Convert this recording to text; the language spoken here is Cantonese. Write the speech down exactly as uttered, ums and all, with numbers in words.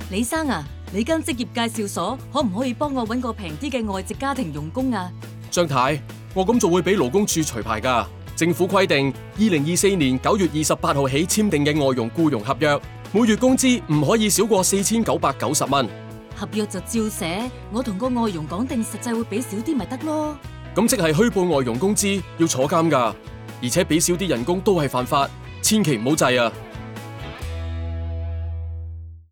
李生啊，你間職業介紹所可唔可以幫我搵個平啲嘅外籍家庭傭工啊？ 張太，我咁做會俾勞工處除牌㗎。政府規定，二零二四年九月二十八號起簽訂嘅外傭僱傭合約，每月工資唔可以少過四千九百九十蚊。 合約就照寫，我同個外傭講定實際會俾少啲咪得咯。 咁即係虛報外傭工資要坐監㗎，而且俾少啲人工都係犯法，千祈唔好制啊！